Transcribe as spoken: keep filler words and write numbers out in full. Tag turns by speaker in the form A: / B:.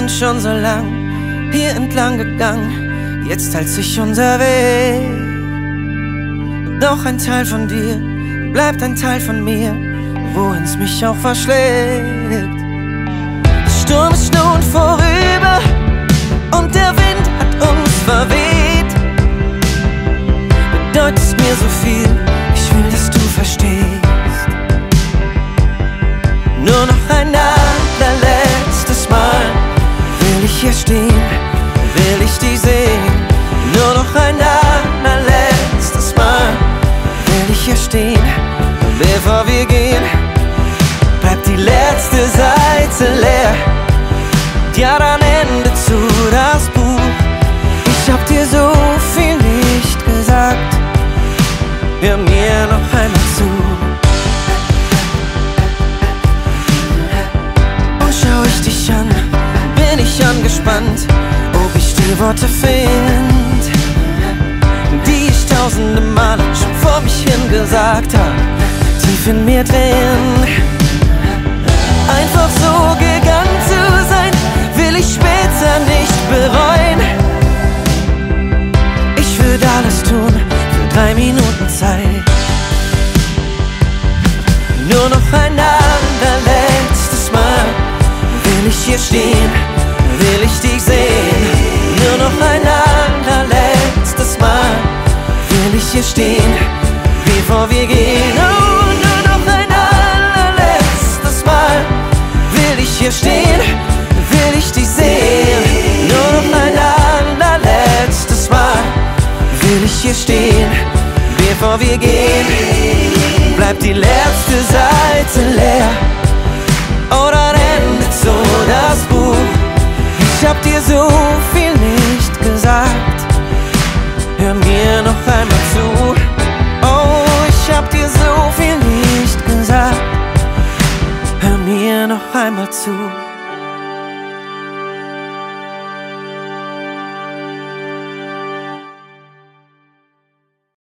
A: schon so lang hier entlang gegangen, jetzt teilt sich unser Weg. Doch ein Teil von dir bleibt ein Teil von mir, wohin's mich auch verschlägt. Der Sturm ist nun vorüber und der Wind hat uns verweht. Bedeutest mir so viel, ich will, dass du verstehst. Nur noch ein allerletztes Mal will ich hier stehen, will ich dich sehen. Nur noch ein allerletztes Mal will ich hier stehen, bevor wir gehen. Bleibt die letzte Seite leer, ja dann endet zu das Buch. Ich hab dir so viel nicht gesagt, hör mir noch einmal zu. Und schau ich dich an, bin ich angespannt, ob ich die Worte find, die ich tausende Male schon vor mich hin gesagt hab, tief in mir drin. Einfach so gegangen zu sein, will ich später nicht bereuen. Ich würde alles tun für drei Minuten Zeit. Nur noch ein allerletztes Mal will ich hier stehen, will ich dich sehen. Nur noch ein allerletztes Mal will ich hier stehen, bevor wir gehen. Oh, nur noch ein allerletztes Mal will ich hier stehen, will ich dich sehen. Nur noch ein allerletztes Mal will ich hier stehen, bevor wir gehen. Bleibt die letzte Seite leer, oder endet so das Buch. Ich hab dir so viel nicht gesagt, hör mir noch einmal zu. Oh, ich hab dir so viel nicht gesagt, hör mir noch einmal zu.